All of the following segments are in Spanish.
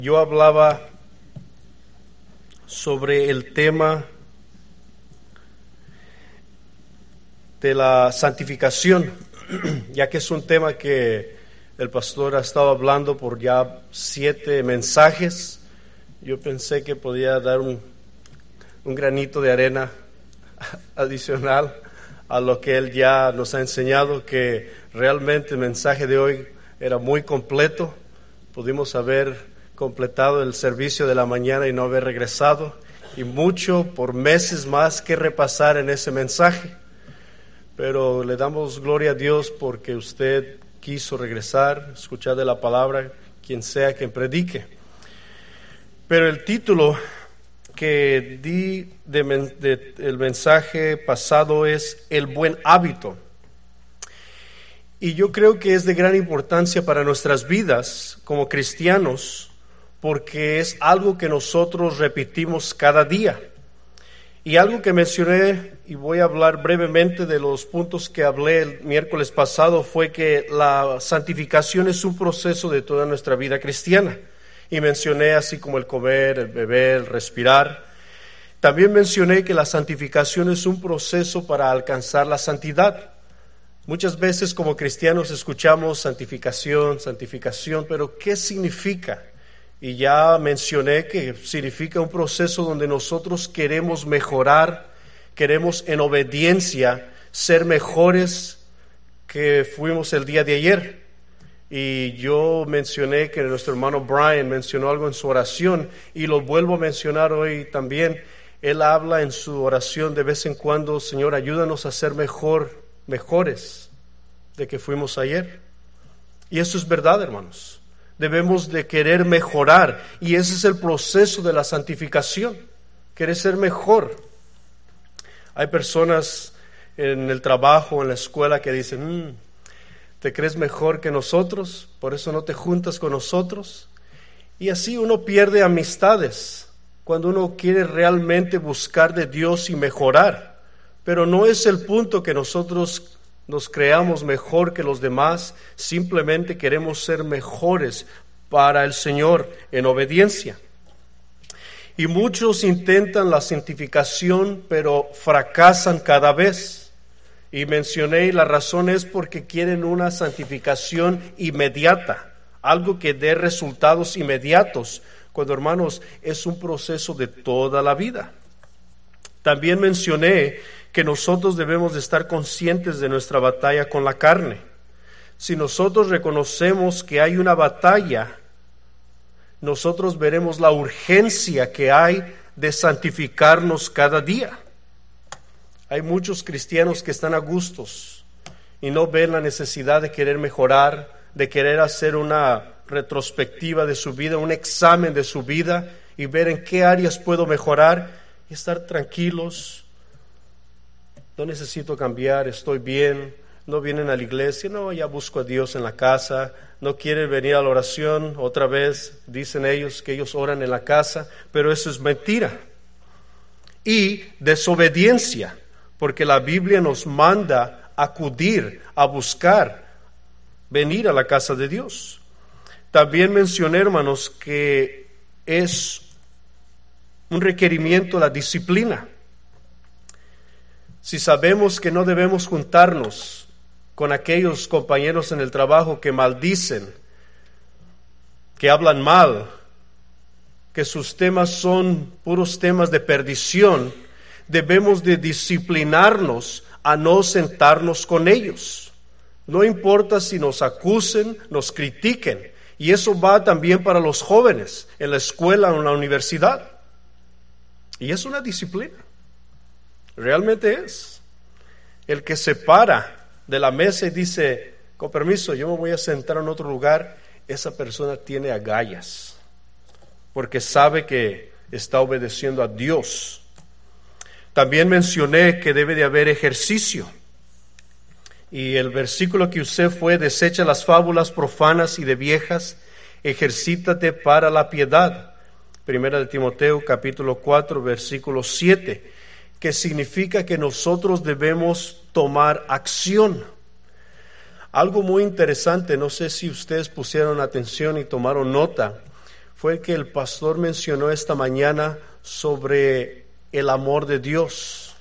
Yo hablaba sobre el tema de la santificación, ya que es un tema que el pastor ha estado hablando por ya 7 mensajes. Yo pensé que podía dar un granito de arena adicional a lo que él ya nos ha enseñado, que realmente el mensaje de hoy era muy completo. Pudimos haber completado el servicio de la mañana y no haber regresado, y mucho por meses más que repasar en ese mensaje, pero le damos gloria a Dios porque usted quiso regresar, escuchar de la palabra, quien sea quien predique. Pero el título que di del mensaje pasado es el buen hábito, y yo creo que es de gran importancia para nuestras vidas como cristianos, porque es algo que nosotros repetimos cada día. Y algo que mencioné, y voy a hablar brevemente de los puntos que hablé el miércoles pasado, fue que la santificación es un proceso de toda nuestra vida cristiana. Y mencioné así como el comer, el beber, el respirar. También mencioné que la santificación es un proceso para alcanzar la santidad. Muchas veces como cristianos escuchamos santificación, santificación, pero ¿qué significa? Y ya mencioné que significa un proceso donde nosotros queremos mejorar, queremos en obediencia ser mejores que fuimos el día de ayer. Y yo mencioné que nuestro hermano Brian mencionó algo en su oración, y lo vuelvo a mencionar hoy también. Él habla en su oración de vez en cuando: Señor, ayúdanos a ser mejores de que fuimos ayer. Y eso es verdad, hermanos. Debemos de querer mejorar, y ese es el proceso de la santificación, querer ser mejor. Hay personas en el trabajo, en la escuela, que dicen: ¿te crees mejor que nosotros? Por eso no te juntas con nosotros. Y así uno pierde amistades cuando uno quiere realmente buscar de Dios y mejorar. Pero no es el punto que nosotros nos creamos mejor que los demás, simplemente queremos ser mejores para el Señor en obediencia. Y muchos intentan la santificación, pero fracasan cada vez. Y mencioné, la razón es porque quieren una santificación inmediata, algo que dé resultados inmediatos, cuando, hermanos, es un proceso de toda la vida. También mencioné que nosotros debemos de estar conscientes de nuestra batalla con la carne. Si nosotros reconocemos que hay una batalla, nosotros veremos la urgencia que hay de santificarnos cada día. Hay muchos cristianos que están a gustos y no ven la necesidad de querer mejorar, de querer hacer una retrospectiva de su vida, un examen de su vida, y ver en qué áreas puedo mejorar y estar tranquilos. No necesito cambiar, estoy bien. No vienen a la iglesia, no, ya busco a Dios en la casa. No quieren venir a la oración otra vez. Dicen ellos que ellos oran en la casa, pero eso es mentira. Y desobediencia, porque la Biblia nos manda acudir, a buscar, venir a la casa de Dios. También mencioné, hermanos, que es un requerimiento la disciplina. Si sabemos que no debemos juntarnos con aquellos compañeros en el trabajo que maldicen, que hablan mal, que sus temas son puros temas de perdición, debemos de disciplinarnos a no sentarnos con ellos. No importa si nos acusen, nos critiquen, y eso va también para los jóvenes en la escuela o en la universidad. Y es una disciplina. Realmente es. El que se para de la mesa y dice: con permiso, yo me voy a sentar en otro lugar, esa persona tiene agallas, porque sabe que está obedeciendo a Dios. También mencioné que debe de haber ejercicio. Y el versículo que usé fue: desecha las fábulas profanas y de viejas, ejercítate para la piedad. Primera de Timoteo capítulo 4 versículo 7, que significa que nosotros debemos tomar acción. Algo muy interesante, no sé si ustedes pusieron atención y tomaron nota, fue que el pastor mencionó esta mañana sobre el amor de Dios.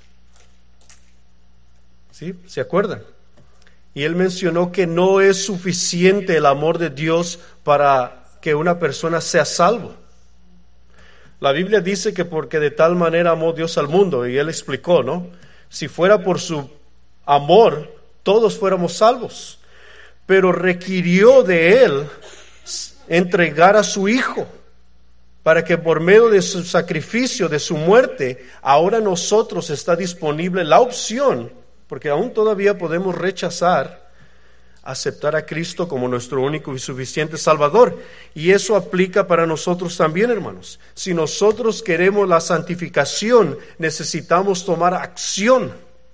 ¿Sí? ¿Se acuerdan? Y él mencionó que no es suficiente el amor de Dios para que una persona sea salvo. La Biblia dice que porque de tal manera amó Dios al mundo, y él explicó, ¿no? Si fuera por su amor, todos fuéramos salvos. Pero requirió de él entregar a su Hijo, para que por medio de su sacrificio, de su muerte, ahora nosotros está disponible la opción, porque aún todavía podemos rechazar, aceptar a Cristo como nuestro único y suficiente Salvador. Y eso aplica para nosotros también, hermanos. Si nosotros queremos la santificación, necesitamos tomar acción.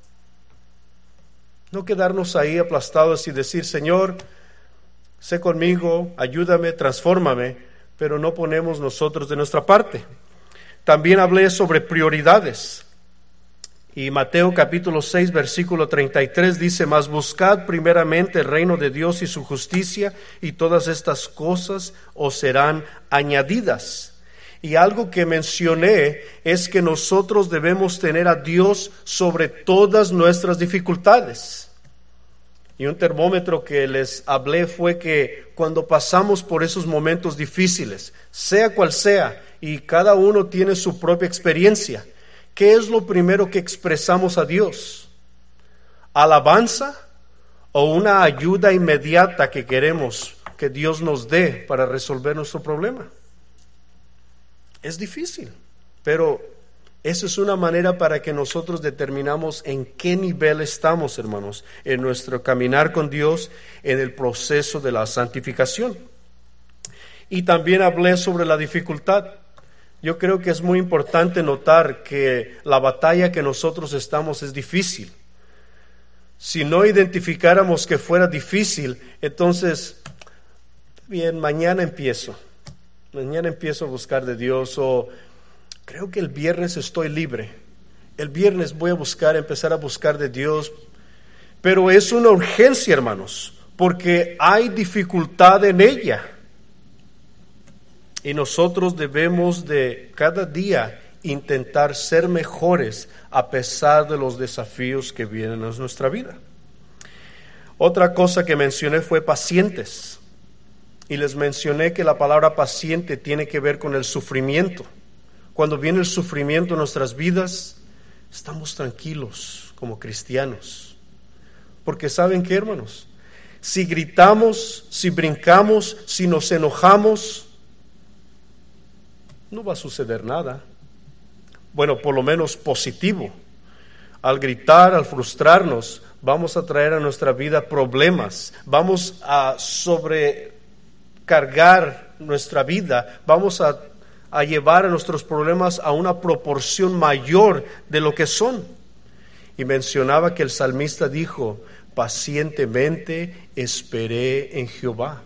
No quedarnos ahí aplastados y decir, Señor, sé conmigo, ayúdame, transfórmame, pero no ponemos nosotros de nuestra parte. También hablé sobre prioridades. Y Mateo capítulo 6, versículo 33 dice, mas buscad primeramente el reino de Dios y su justicia, y todas estas cosas os serán añadidas. Y algo que mencioné es que nosotros debemos tener a Dios sobre todas nuestras dificultades. Y un termómetro que les hablé fue que cuando pasamos por esos momentos difíciles, sea cual sea, y cada uno tiene su propia experiencia, ¿qué es lo primero que expresamos a Dios? ¿Alabanza o una ayuda inmediata que queremos que Dios nos dé para resolver nuestro problema? Es difícil, pero esa es una manera para que nosotros determinamos en qué nivel estamos, hermanos, en nuestro caminar con Dios, en el proceso de la santificación. Y también hablé sobre la dificultad. Yo creo que es muy importante notar que la batalla que nosotros estamos es difícil. Si no identificáramos que fuera difícil, entonces, bien, mañana empiezo a buscar de Dios, o creo que el viernes estoy libre. El viernes voy a empezar a buscar de Dios. Pero es una urgencia, hermanos, porque hay dificultad en ella. Y nosotros debemos de cada día intentar ser mejores a pesar de los desafíos que vienen a nuestra vida. Otra cosa que mencioné fue pacientes. Y les mencioné que la palabra paciente tiene que ver con el sufrimiento. Cuando viene el sufrimiento en nuestras vidas, estamos tranquilos como cristianos. Porque ¿saben qué, hermanos? Si gritamos, si brincamos, si nos enojamos, no va a suceder nada. Bueno, por lo menos positivo. Al gritar, al frustrarnos, vamos a traer a nuestra vida problemas. Vamos a sobrecargar nuestra vida. Vamos a llevar a nuestros problemas a una proporción mayor de lo que son. Y mencionaba que el salmista dijo, pacientemente esperé en Jehová.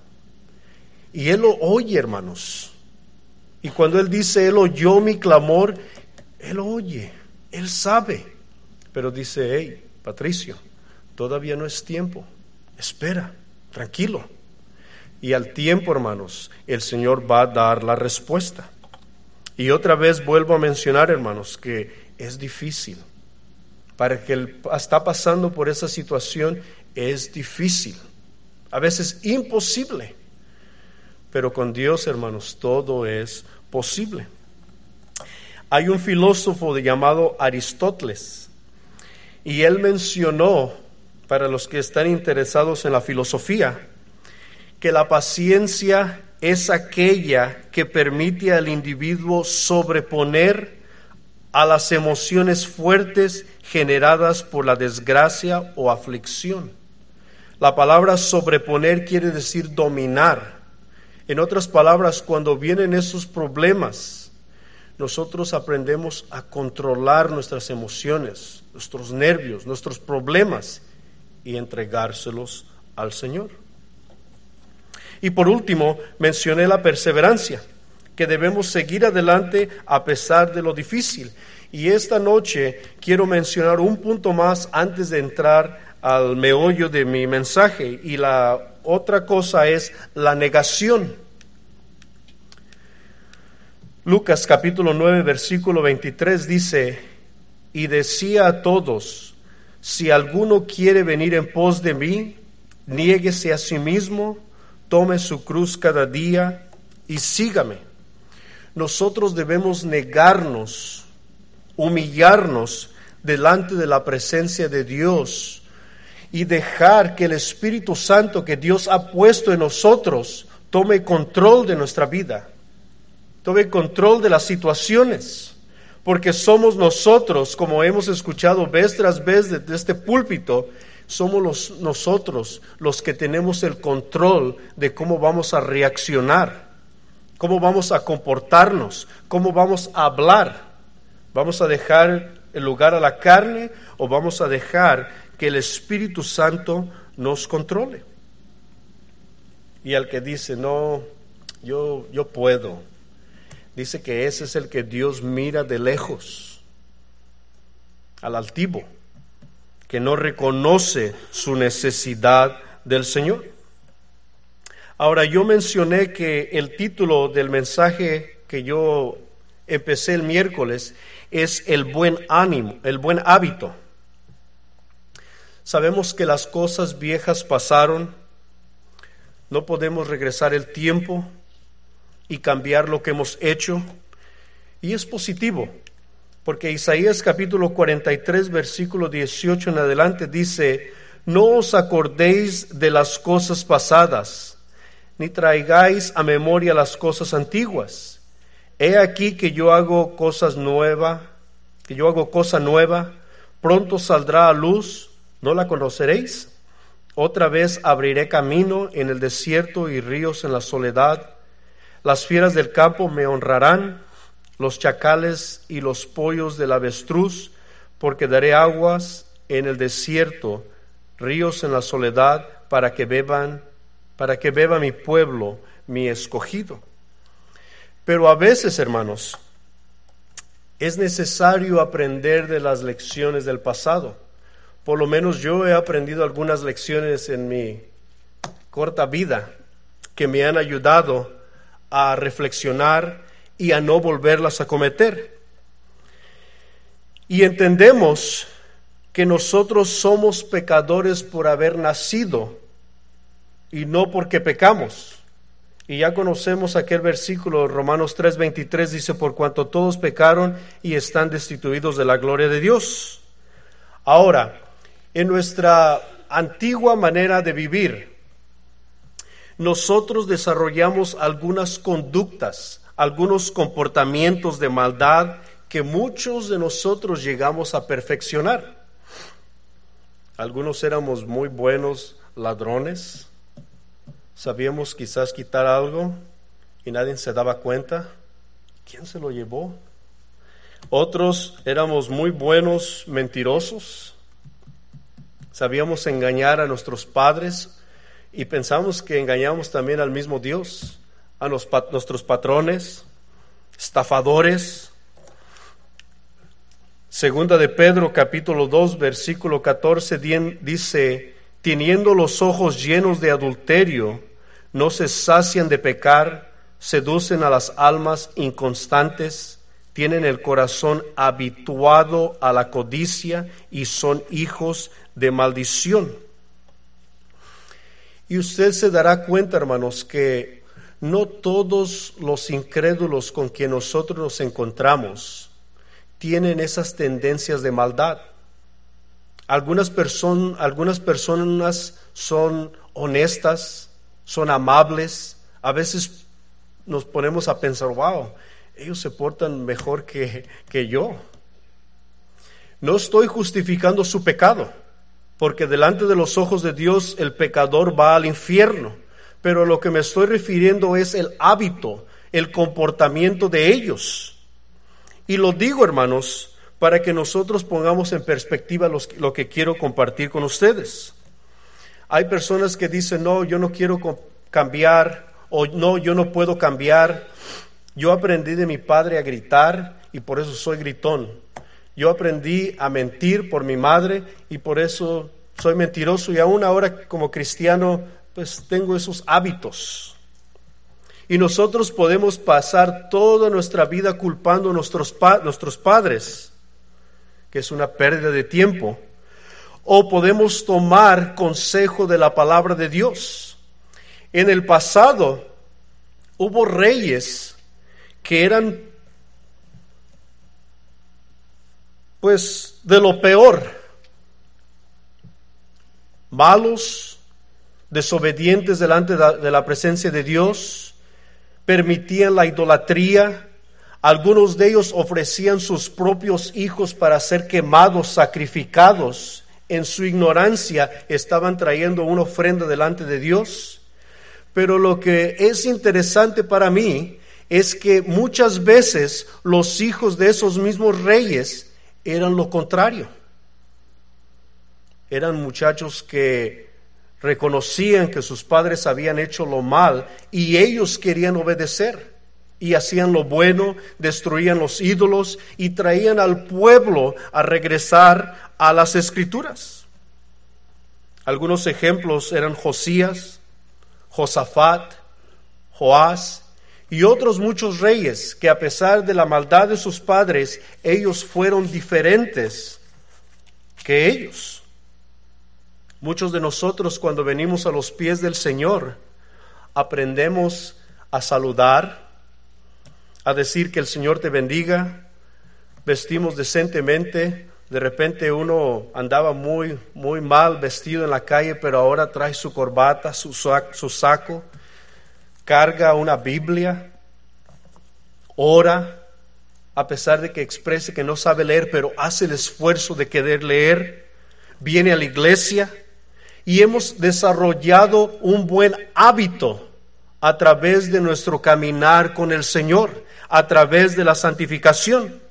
Y Él lo oye, hermanos. Y cuando Él dice, Él oyó mi clamor, Él oye, Él sabe. Pero dice, hey, Patricio, todavía no es tiempo. Espera, tranquilo. Y al tiempo, hermanos, el Señor va a dar la respuesta. Y otra vez vuelvo a mencionar, hermanos, que es difícil. Para el que está pasando por esa situación, es difícil. A veces imposible. Pero con Dios, hermanos, todo es posible. Hay un filósofo llamado Aristóteles, y él mencionó, para los que están interesados en la filosofía, que la paciencia es aquella que permite al individuo sobreponer a las emociones fuertes generadas por la desgracia o aflicción. La palabra sobreponer quiere decir dominar. En otras palabras, cuando vienen esos problemas, nosotros aprendemos a controlar nuestras emociones, nuestros nervios, nuestros problemas y entregárselos al Señor. Y por último, mencioné la perseverancia, que debemos seguir adelante a pesar de lo difícil. Y esta noche quiero mencionar un punto más antes de entrar al meollo de mi mensaje, y la otra cosa es la negación. Lucas capítulo 9, versículo 23 dice: y decía a todos, si alguno quiere venir en pos de mí, niéguese a sí mismo, tome su cruz cada día y sígame. Nosotros debemos negarnos, humillarnos delante de la presencia de Dios y dejar que el Espíritu Santo que Dios ha puesto en nosotros tome control de nuestra vida, tome control de las situaciones, porque somos nosotros, como hemos escuchado vez tras vez desde este púlpito, somos nosotros los que tenemos el control de cómo vamos a reaccionar, cómo vamos a comportarnos, cómo vamos a hablar. ¿Vamos a dejar el lugar a la carne o vamos a dejar que el Espíritu Santo nos controle? Y al que dice, no, yo puedo, dice que ese es el que Dios mira de lejos, al altivo, que no reconoce su necesidad del Señor. Ahora, yo mencioné que el título del mensaje que yo empecé el miércoles es el buen ánimo, el buen hábito. Sabemos que las cosas viejas pasaron, no podemos regresar el tiempo y cambiar lo que hemos hecho, y es positivo, porque Isaías capítulo 43, versículo 18 en adelante dice: no os acordéis de las cosas pasadas, ni traigáis a memoria las cosas antiguas. He aquí que yo hago cosa nueva, pronto saldrá a luz, ¿no la conoceréis? Otra vez abriré camino en el desierto y ríos en la soledad. Las fieras del campo me honrarán, los chacales y los pollos del avestruz, porque daré aguas en el desierto, ríos en la soledad, para que beba mi pueblo, mi escogido. Pero a veces, hermanos, es necesario aprender de las lecciones del pasado. Por lo menos yo he aprendido algunas lecciones en mi corta vida que me han ayudado a reflexionar y a no volverlas a cometer. Y entendemos que nosotros somos pecadores por haber nacido y no porque pecamos. Y ya conocemos aquel versículo, Romanos 3:23, dice: por cuanto todos pecaron y están destituidos de la gloria de Dios. Ahora, en nuestra antigua manera de vivir, nosotros desarrollamos algunas conductas, algunos comportamientos de maldad que muchos de nosotros llegamos a perfeccionar. Algunos éramos muy buenos ladrones, sabíamos quizás quitar algo y nadie se daba cuenta. ¿Quién se lo llevó? Otros éramos muy buenos mentirosos, sabíamos engañar a nuestros padres y pensamos que engañamos también al mismo Dios, a nuestros patrones, estafadores. Segunda de Pedro capítulo 2 versículo 14 dice: teniendo los ojos llenos de adulterio, no se sacian de pecar, seducen a las almas inconstantes, tienen el corazón habituado a la codicia y son hijos de maldición. Y usted se dará cuenta, hermanos, que no todos los incrédulos con quien nosotros nos encontramos tienen esas tendencias de maldad. Algunas personas son honestas, son amables. A veces nos ponemos a pensar, wow, ellos se portan mejor que yo. No estoy justificando su pecado, porque delante de los ojos de Dios el pecador va al infierno. Pero lo que me estoy refiriendo es el hábito, el comportamiento de ellos. Y lo digo, hermanos, para que nosotros pongamos en perspectiva lo que quiero compartir con ustedes. Hay personas que dicen, no, yo no quiero cambiar, o no, yo no puedo cambiar. Yo aprendí de mi padre a gritar y por eso soy gritón. Yo aprendí a mentir por mi madre y por eso soy mentiroso, y aún ahora como cristiano pues tengo esos hábitos. Y nosotros podemos pasar toda nuestra vida culpando a nuestros padres, que es una pérdida de tiempo. O podemos tomar consejo de la palabra de Dios. En el pasado hubo reyes que eran pues de lo peor, malos, desobedientes delante de la presencia de Dios, permitían la idolatría. Algunos de ellos ofrecían sus propios hijos para ser quemados, sacrificados. En su ignorancia estaban trayendo una ofrenda delante de Dios. Pero lo que es interesante para mí es que muchas veces los hijos de esos mismos reyes eran lo contrario. Eran muchachos que reconocían que sus padres habían hecho lo mal y ellos querían obedecer y hacían lo bueno, destruían los ídolos y traían al pueblo a regresar a las Escrituras. Algunos ejemplos eran Josías, Josafat, Joás y otros muchos reyes que a pesar de la maldad de sus padres, ellos fueron diferentes que ellos. Muchos de nosotros cuando venimos a los pies del Señor, aprendemos a saludar, a decir que el Señor te bendiga, vestimos decentemente. De repente uno andaba muy mal vestido en la calle, pero ahora trae su corbata, su saco, carga una Biblia, ora, a pesar de que exprese que no sabe leer, pero hace el esfuerzo de querer leer, viene a la iglesia y hemos desarrollado un buen hábito a través de nuestro caminar con el Señor, a través de la santificación.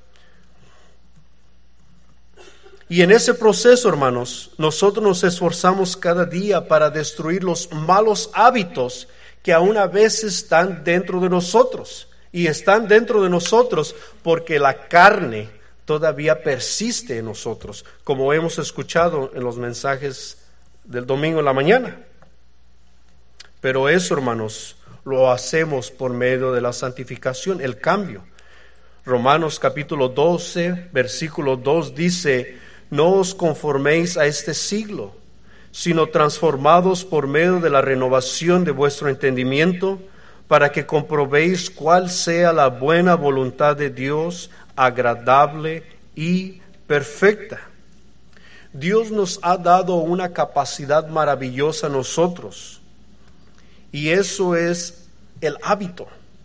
Y en ese proceso, hermanos, nosotros nos esforzamos cada día para destruir los malos hábitos que aún a veces están dentro de nosotros. Y están dentro de nosotros porque la carne todavía persiste en nosotros, como hemos escuchado en los mensajes del domingo en la mañana. Pero eso, hermanos, lo hacemos por medio de la santificación, el cambio. Romanos capítulo 12, versículo 2 dice: no os conforméis a este siglo, sino transformados por medio de la renovación de vuestro entendimiento, para que comprobéis cuál sea la buena voluntad de Dios, agradable y perfecta. Dios nos ha dado una capacidad maravillosa a nosotros, y eso es el hábito.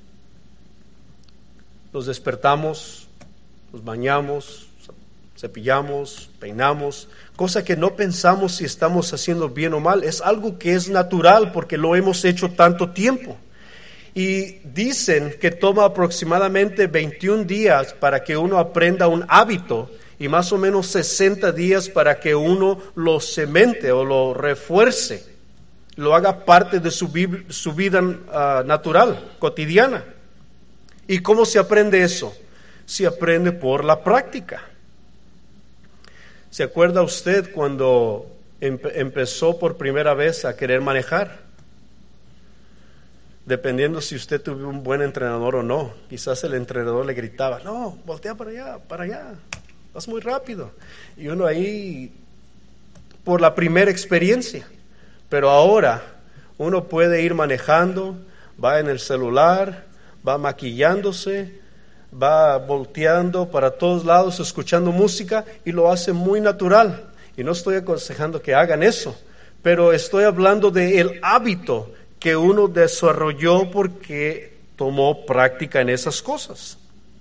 Nos despertamos, nos bañamos, cepillamos, peinamos, cosa que no pensamos si estamos haciendo bien o mal. Es algo que es natural porque lo hemos hecho tanto tiempo. Y dicen que toma aproximadamente 21 días para que uno aprenda un hábito y más o menos 60 días para que uno lo cemente o lo refuerce, lo haga parte de su vida natural, cotidiana. ¿Y cómo se aprende eso? Se aprende por la práctica. ¿Se acuerda usted cuando empezó por primera vez a querer manejar? Dependiendo si usted tuvo un buen entrenador o no, quizás el entrenador le gritaba: no, voltea para allá, vas muy rápido. Y uno ahí, por la primera experiencia. Pero ahora uno puede ir manejando, va en el celular, va maquillándose, va volteando para todos lados, escuchando música, y lo hace muy natural. Y no estoy aconsejando que hagan eso, pero estoy hablando del hábito que uno desarrolló porque tomó práctica en esas cosas.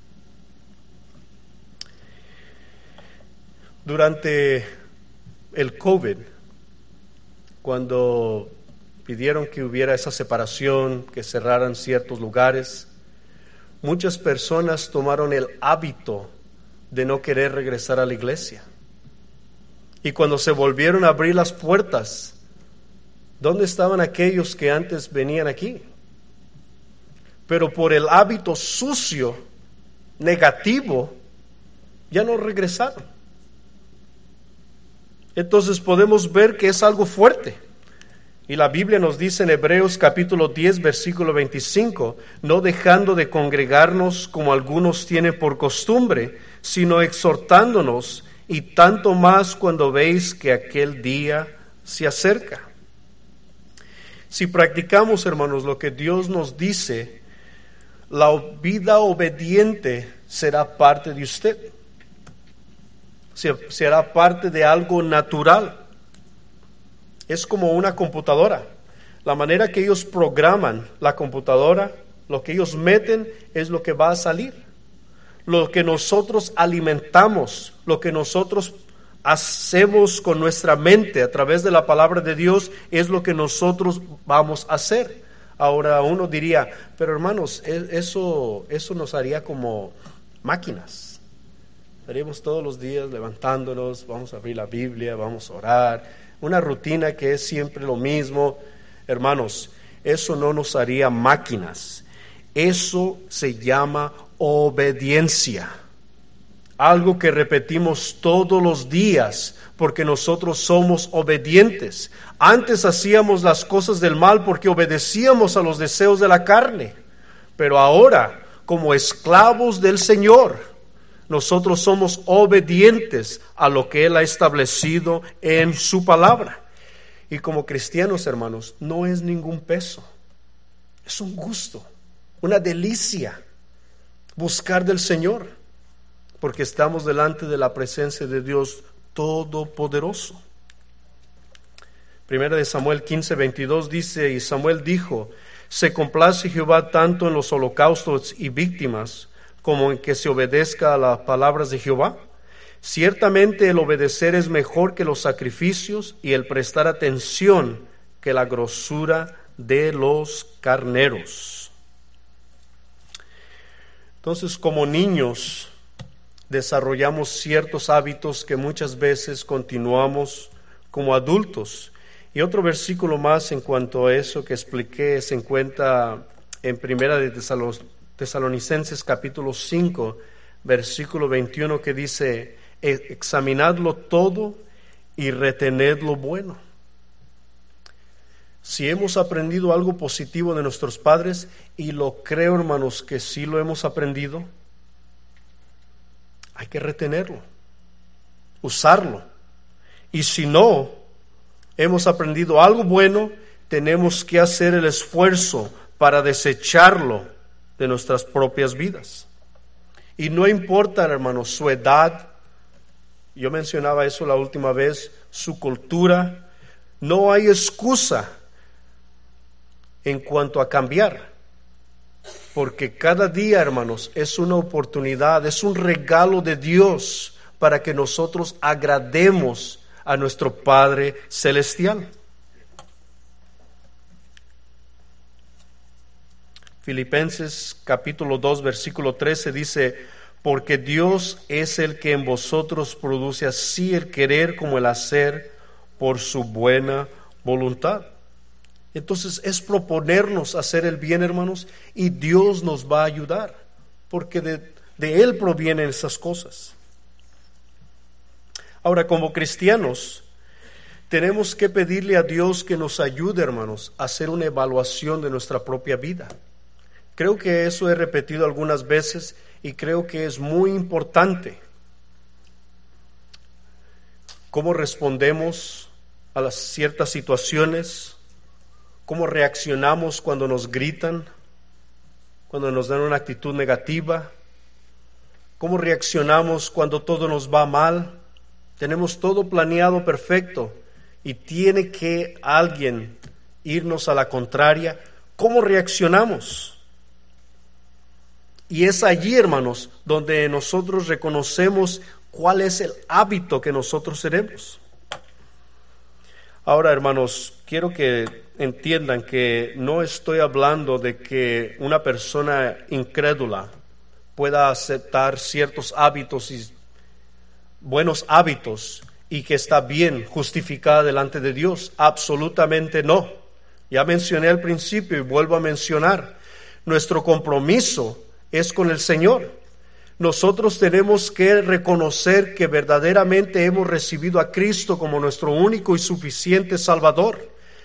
Durante el COVID, cuando pidieron que hubiera esa separación, que cerraran ciertos lugares, muchas personas tomaron el hábito de no querer regresar a la iglesia. Y cuando se volvieron a abrir las puertas, ¿dónde estaban aquellos que antes venían aquí? Pero por el hábito sucio, negativo, ya no regresaron. Entonces podemos ver que es algo fuerte. Y la Biblia nos dice en Hebreos capítulo 10, versículo 25, no dejando de congregarnos como algunos tienen por costumbre, sino exhortándonos, y tanto más cuando veis que aquel día se acerca. Si practicamos, hermanos, lo que Dios nos dice, la vida obediente será parte de usted. Será parte de algo natural. Es como una computadora. La manera que ellos programan la computadora, lo que ellos meten es lo que va a salir. Lo que nosotros alimentamos, lo que nosotros hacemos con nuestra mente a través de la palabra de Dios es lo que nosotros vamos a hacer. Ahora uno diría, pero hermanos, eso nos haría como máquinas. Estaríamos todos los días levantándonos, vamos a abrir la Biblia, vamos a orar. Una rutina que es siempre lo mismo. Hermanos, eso no nos haría máquinas. Eso se llama obediencia. Algo que repetimos todos los días porque nosotros somos obedientes. Antes hacíamos las cosas del mal porque obedecíamos a los deseos de la carne. Pero ahora, como esclavos del Señor, nosotros somos obedientes a lo que Él ha establecido en su palabra. Y como cristianos, hermanos, no es ningún peso. Es un gusto, una delicia buscar del Señor, porque estamos delante de la presencia de Dios Todopoderoso. Primera de Samuel 15:22 dice, y Samuel dijo, se complace Jehová tanto en los holocaustos y víctimas, como en que se obedezca a las palabras de Jehová. Ciertamente el obedecer es mejor que los sacrificios, y el prestar atención que la grosura de los carneros. Entonces, como niños, desarrollamos ciertos hábitos que muchas veces continuamos como adultos. Y otro versículo más en cuanto a eso que expliqué se encuentra en Primera de Tesalonicenses capítulo 5, versículo 21, que dice, examinadlo todo y retened lo bueno. Si hemos aprendido algo positivo de nuestros padres, y lo creo, hermanos, que sí lo hemos aprendido, hay que retenerlo, usarlo. Y si no hemos aprendido algo bueno, tenemos que hacer el esfuerzo para desecharlo de nuestras propias vidas. Y no importa, hermanos, su edad, yo mencionaba eso la última vez, su cultura, no hay excusa en cuanto a cambiar, porque cada día, hermanos, es una oportunidad, es un regalo de Dios para que nosotros agrademos a nuestro Padre Celestial. Filipenses capítulo 2, versículo 13 dice, porque Dios es el que en vosotros produce así el querer como el hacer por su buena voluntad. Entonces es proponernos hacer el bien, hermanos, y Dios nos va a ayudar, porque de Él provienen esas cosas. Ahora, como cristianos, tenemos que pedirle a Dios que nos ayude, hermanos, a hacer una evaluación de nuestra propia vida. Creo que eso he repetido algunas veces y creo que es muy importante. ¿Cómo respondemos a las ciertas situaciones? ¿Cómo reaccionamos cuando nos gritan? Cuando nos dan una actitud negativa. ¿Cómo reaccionamos cuando todo nos va mal? Tenemos todo planeado perfecto y tiene que alguien irnos a la contraria. ¿Cómo reaccionamos? Y es allí, hermanos, donde nosotros reconocemos cuál es el hábito que nosotros tenemos. Ahora, hermanos, quiero que entiendan que no estoy hablando de que una persona incrédula pueda aceptar ciertos hábitos y buenos hábitos y que está bien justificada delante de Dios. Absolutamente no. Ya mencioné al principio y vuelvo a mencionar. Nuestro compromiso es con el Señor. Nosotros tenemos que reconocer que verdaderamente hemos recibido a Cristo como nuestro único y suficiente Salvador.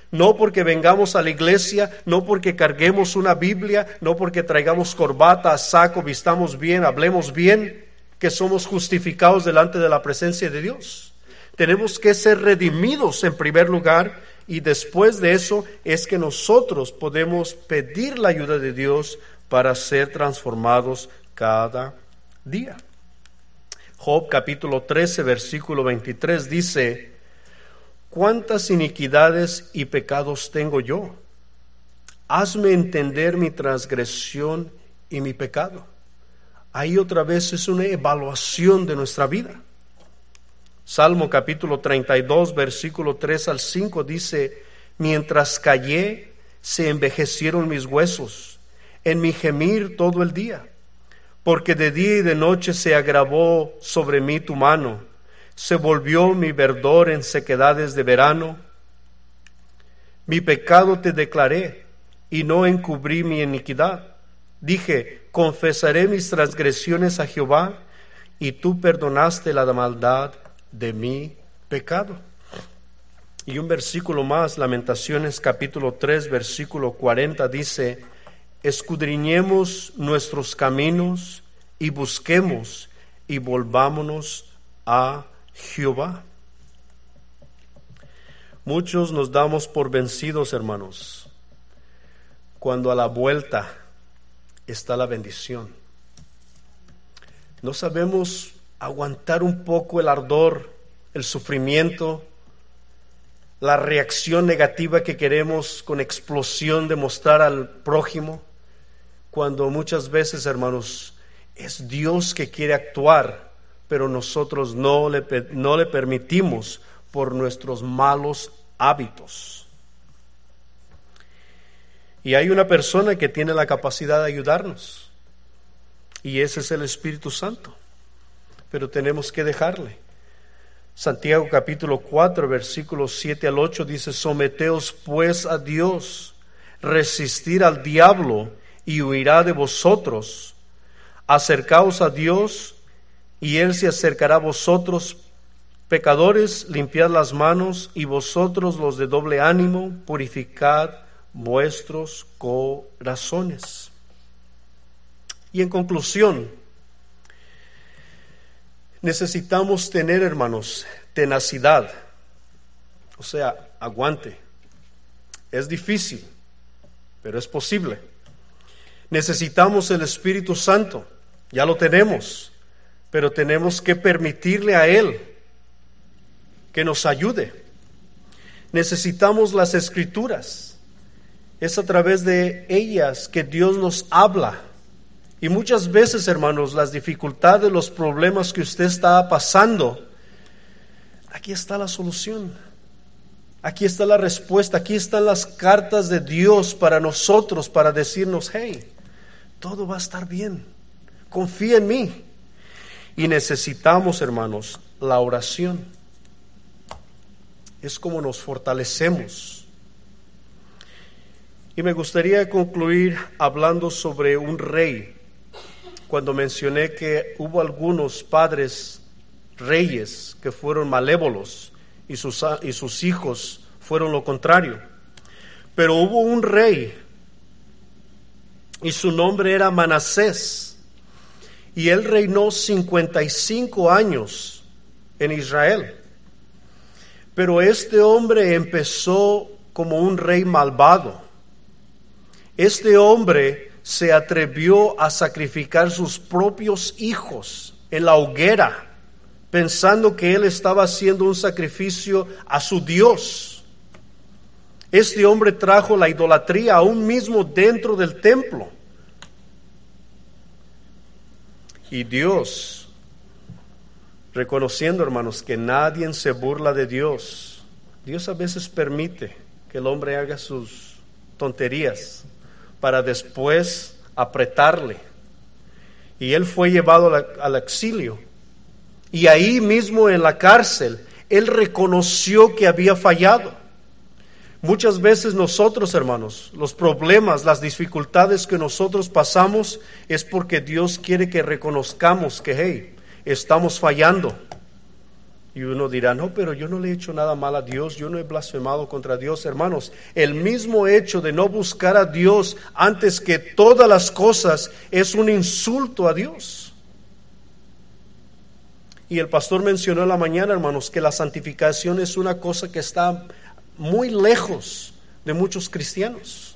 no porque vengamos a la iglesia, no porque carguemos una Biblia, no porque traigamos corbata, saco, vistamos bien, hablemos bien, que somos justificados delante de la presencia de Dios. Tenemos que ser redimidos en primer lugar, y después de eso es que nosotros podemos pedir la ayuda de Dios para ser transformados cada día. Job capítulo 13, versículo 23 dice: ¿cuántas iniquidades y pecados tengo yo? Hazme entender mi transgresión y mi pecado. Ahí otra vez es una evaluación de nuestra vida. Salmo capítulo 32, versículo 3 al 5 dice: mientras callé, se envejecieron mis huesos, en mi gemir todo el día, porque de día y de noche se agravó sobre mí tu mano, se volvió mi verdor en sequedades de verano. Mi pecado te declaré, y no encubrí mi iniquidad. Dije: confesaré mis transgresiones a Jehová, y tú perdonaste la maldad de mi pecado. Y un versículo más, Lamentaciones capítulo 3, versículo 40 dice: escudriñemos nuestros caminos y busquemos y volvámonos a Jehová. Muchos nos damos por vencidos, hermanos, cuando a la vuelta está la bendición. No sabemos aguantar un poco el ardor, el sufrimiento, la reacción negativa que queremos con explosión demostrar al prójimo, cuando muchas veces, hermanos, es Dios que quiere actuar, pero nosotros no le permitimos por nuestros malos hábitos. Y hay una persona que tiene la capacidad de ayudarnos, y ese es el Espíritu Santo, pero tenemos que dejarle. Santiago capítulo 4, versículos 7 al 8 dice: someteos pues a Dios, resistir al diablo y huirá de vosotros. Acercaos a Dios y Él se acercará a vosotros. Pecadores, limpiad las manos, y vosotros los de doble ánimo, purificad vuestros corazones. Y en conclusión, necesitamos tener, hermanos, tenacidad, o sea, aguante. Es difícil, pero es posible. Necesitamos el Espíritu Santo, ya lo tenemos, pero tenemos que permitirle a Él que nos ayude. Necesitamos las Escrituras, es a través de ellas que Dios nos habla. Y muchas veces, hermanos, las dificultades, los problemas que usted está pasando, aquí está la solución, aquí está la respuesta, aquí están las cartas de Dios para nosotros, para decirnos: hey, todo va a estar bien, confía en mí. Y necesitamos, hermanos, la oración. Es como nos fortalecemos. Y me gustaría concluir hablando sobre un rey, cuando mencioné que hubo algunos padres reyes que fueron malévolos y sus hijos fueron lo contrario. Pero hubo un rey y su nombre era Manasés, y él reinó 55 años en Israel. Pero este hombre empezó como un rey malvado. Este hombre se atrevió a sacrificar sus propios hijos en la hoguera, pensando que él estaba haciendo un sacrificio a su Dios. Este hombre trajo la idolatría aún mismo dentro del templo. Y Dios, reconociendo, hermanos, que nadie se burla de Dios, Dios a veces permite que el hombre haga sus tonterías para después apretarle. Y él fue llevado al exilio. Y ahí mismo en la cárcel, él reconoció que había fallado. Muchas veces nosotros, hermanos, los problemas, las dificultades que nosotros pasamos es porque Dios quiere que reconozcamos que, hey, estamos fallando. Y uno dirá, no, pero yo no le he hecho nada mal a Dios, yo no he blasfemado contra Dios. Hermanos, el mismo hecho de no buscar a Dios antes que todas las cosas es un insulto a Dios. Y el pastor mencionó en la mañana, hermanos, que la santificación es una cosa que está muy lejos de muchos cristianos.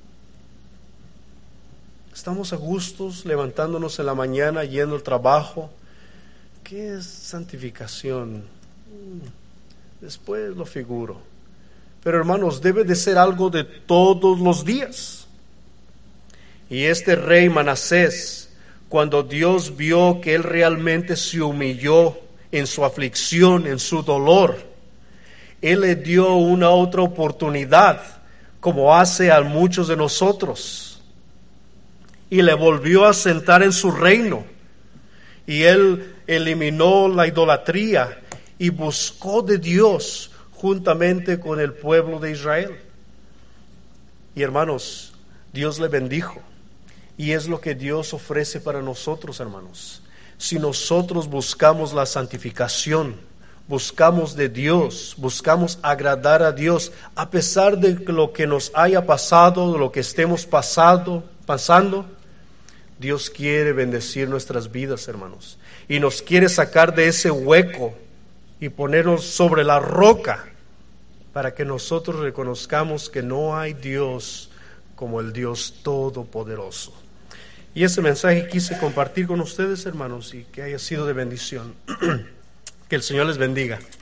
Estamos a gustos levantándonos en la mañana, yendo al trabajo. ¿Qué es santificación? Después lo figuro. Pero hermanos, debe de ser algo de todos los días. Y este rey Manasés, cuando Dios vio que él realmente se humilló en su aflicción, en su dolor, Él le dio una otra oportunidad, como hace a muchos de nosotros, y le volvió a sentar en su reino. Y Él eliminó la idolatría y buscó de Dios juntamente con el pueblo de Israel. Y hermanos, Dios le bendijo. Y es lo que Dios ofrece para nosotros, hermanos. Si nosotros buscamos la santificación, buscamos de Dios, buscamos agradar a Dios, a pesar de lo que nos haya pasado, de lo que estemos pasando, Dios quiere bendecir nuestras vidas, hermanos, y nos quiere sacar de ese hueco y ponernos sobre la roca para que nosotros reconozcamos que no hay Dios como el Dios Todopoderoso. Y ese mensaje quise compartir con ustedes, hermanos, y que haya sido de bendición. Que el Señor les bendiga.